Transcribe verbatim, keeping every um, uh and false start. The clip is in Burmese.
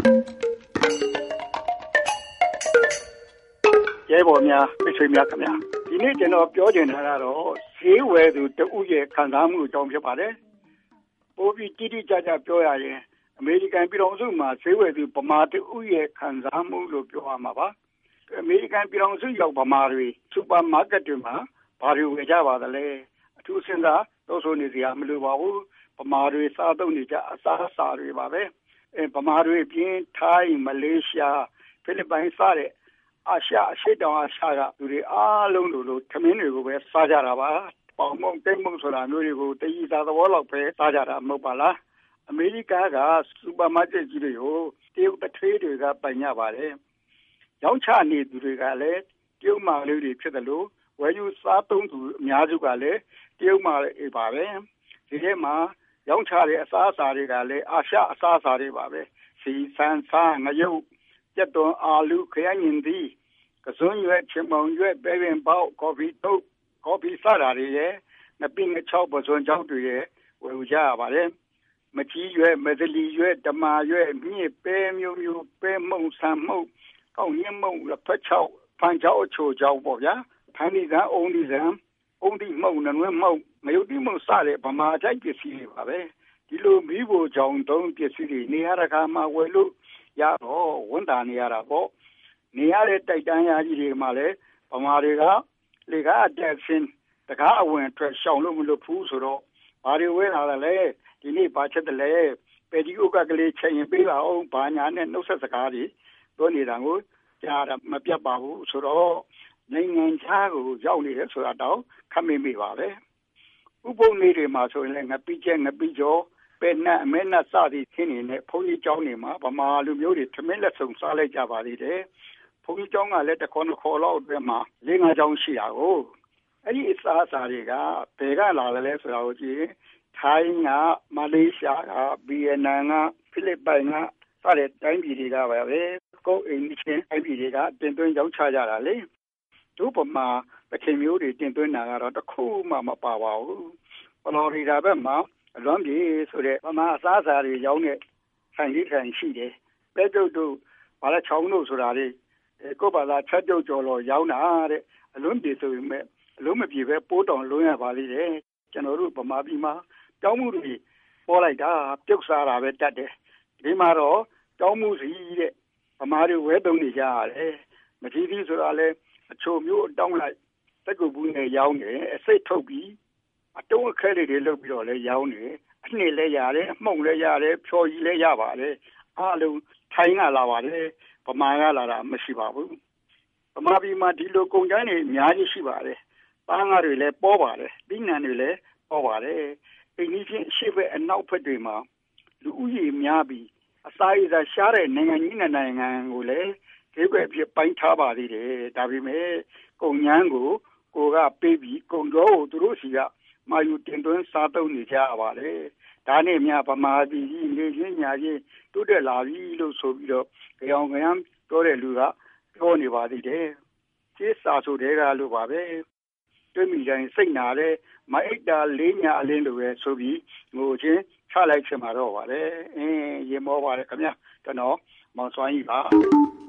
ရဲဘော်များပြည့်စုံများခင်ဗျာဒီနေ့ကျွန်တော်ပြောချင်တာကတော့ဈေးဝယ်သူတဦးရဲ့ခံစားမှုအကြောင်းဖြစ်ပါတယ်ပိုပြီးတိတိကျကျပြောရရင်အမေရိကန်ပြည်ထောင်စုမှာဈေးဝယ်သူဗမာတဦးရဲ့ခံစားမှုလို့ပြောရမှာပါအမေရိကန်ပြည်ထောင်စုရောက်ဗမာတွေစူပါမားကတ်တွေမှာဘာတွေဝယ်ကြပါသလဲအထူးစဉ်းစားတော့ဆိုနေစရာမလိုပါဘူးဗမာတွေစားသုံးနေကြအစားအစာတွေပါပဲအဲဗမာတွေပြင်းထိုင်းမလေးရှားဖိလစ်ပိုင်စတဲ့အရှအရှိတောင်အရှကသူတွေအားလုံးလိုလိုထမင်းတွေကိုပဲစားကြတာပါပေါင်မုံတိတ်မုံဆိုတာမျိုးတွေကိုတည်စားသဘောလောက်ပဲစားကြတာမဟုတ်ပါလားအမေရိကကစူပါမားကတ်ကြီးတွေကိုတရုတ်တထေးတွေကပိုင်ကြပါတယ်ရောင်းချနေသူတွေကလည်းတရုတ်မာလေးတွေဖြစ်တယ်လို့ဝယ်ယူစားသုံးသူအများစုကလည်းတရုတ်မာလေးပါပဲဒီထဲမှာရောင်းချတဲ့အစားအစာတွေကလည်းအာရှအစားအစာတွေပါပဲစီဆန်ဆာငရုတ်ကျက်သွန်အာလူခရမ်းညင်သီးကစွန်းရွက်ချင်မောင်ရွက်ပဲပင်ပေါက်ကော်ဖီထုတ်ကော်ဖီစတာတွေရဲ့ငပိငချောက်ပစွန်ချောက်တွေရဲ့ဝယ်ယူကြရပါတယ်မကြီးရွက်မဒလီရွက်ဓမာရွက်မြင့်ပဲမျိုးမျိုးပဲမုံဆန်မှုကောက်ညင်းမုံလက်ဖက်ချောက်ဖန်ချောက်အချိုချောက်ပေါ့ဗျာဖန်ဒီဇန်အုံဒီဇန်အုံဒီမုံနွဲ့မုံမယုတ်တိမုံစတဲ့ဗမာတိုက်ပစ္စည်းတွေပါပဲဒီလိုမိဖို့ကြောင့်သုံးပစ္စည်းတွေနေရာတကာမှာဝယ်လို့ရတော့ဝန်တာနေရတာပေါ့နေရတဲ့တိုက်တန်းရာကြီးတွေမှာလည်းဗမာတွေကလေကားတက်ဆင်းတကားအဝင်ထွက်ရှောင်လို့မလို့ဘူးဆိုတော့ဘာတွေဝဲလာလဲဒီနေ့ဘာချက်တယ်လဲပယ်ဒီဥကကလေးချိန်ရင်ပေးပါအောင်ဘာညာနဲ့နှုတ်ဆက်စကားတွေပြောနေတာကိုကြားရမပြတ်ပါဘူးဆိုတော့နိုင်ငံခြားကိုရောက်နေတယ်ဆိုတာတော့ခမေ့မိပါပဲဥပုံလေးတွေမှာဆိုရင်လည်းငပိကျဲငပိကျော်ပဲ့နဲ့အမဲနဲ့စသည်ခင်းနေတဲ့ဘုန်းကြီးကျောင်းတွေမှာဗမာလူမျိုးတွေထမင်းလက်ဆုံစားလိုက်ကြပါသေးတယ်ဘုန်းကြီးကျောင်းကလည်းတစ်ခေါက်နှစ်ခေါက်လောက်အတွင်းမှာလေးငါးကျောင်းရှိတာကိုအဲ့ဒီအစားအစာတွေကဘယ်ကလာတယ်လဲဆိုတာကိုကြည့်ထိုင်းကမလေးရှားကဗီယက်နမ်ကဖိလစ်ပိုင်ကစတဲ့တိုင်းပြည်တွေကပဲကိုယ်အိမ်ချင်းတိုင်းပြည်တွေကတင်သွင်းရောင်းချကြတာလေတို့ပမာပထင်မျိုးတွေတင်သွင်းတာကတော့တစ်ခုမှမပါပါဘူးဖလော်ရီဒါဘက်မှာအလွန်ပြေဆိုတဲ့ဗမာအစားအစာတွေရောင်းတဲ့ဆိုင်လေးဆိုင်ရှိတယ်ပဲတုတ်တို့ဘာလဲချောင်းတို့ဆိုတာလေကိုယ့်ဘာသာချက်တုတ်ကြော်လို့ရောင်းတာတဲ့အလွန်ပြေဆိုပေမဲ့အလုံးမပြေပဲပိုးတောင်လွှမ်းရပါလိမ့်တယ်ကျွန်တော်တို့ဗမာပြည်မှာတောင်းမှုတွေပေါ်လိုက်တာပြုတ်စားတာပဲတတ်တယ်ဒီမှာတော့တောင်းမှုစီတဲ့ဗမာတွေဝဲသုံးနေကြရတယ်မထီးသီးဆိုတာလဲအချိုမျိုးတောင်းလိုက်တက်ကူဘူးနဲ့ရောင်းတယ်အစိတ်ထုတ်ပြီးအတုံးအခက်တွေလုပ်ပြီးတော့လဲရောင်းတယ်အနှစ်လဲရတယ်အမှုန့်လဲရတယ်ဖြော်ကြီးလဲရပါတယ်အားလုံးထိုင်းကလာပါတယ်ဗမာကလာတာမရှိပါဘူးဗမာပြည်မှာဒီလိုကုန်ကျန်းတွေအများကြီးရှိပါတယ်ပန်းကားတွေလည်းပေါ်ပါတယ်ပြီးနံတွေလည်းပေါ်ပါတယ်အိမ်ကြီးချင်းအရှိဘက်အနောက်ဘက်တွေမှာလူဦးရေများပြီးအစာရစာရှားတဲ့နိုင်ငံကြီးနိုင်ငံကိုလည်းဒီဘက်ဖြစ်ပိုင်းထားပါသေးတယ်ဒါပေမဲ့ကုန်ကျန်းကိုကိုကပေးပြီးကုန်တော်ကိုသူတို့စီကမာယူတင်သွင်းစားသုံးနေကြပါလေဒါနဲ့မြဗမာပြည်ကြီးနေချင်းညာချင်းတိုးတက်လာပြီလို့ဆိုပြီးတော့ကြောင်ကြောင်ပြောတဲ့လူကပြောနေပါသေးတယ်ကျေးစာဆိုတဲ့ကလို့ပါပဲတွေ့မိတိုင်းစိတ်နာတယ်မအိတ်တာလေးညာအလင်းလိုပဲဆိုပြီးငိုချင်းချလိုက်ချင်မှာတော့ပါလေအင်းရေမောပါလေခင်ဗျာကျွန်တော်မောင်စွမ်းကြီးပါ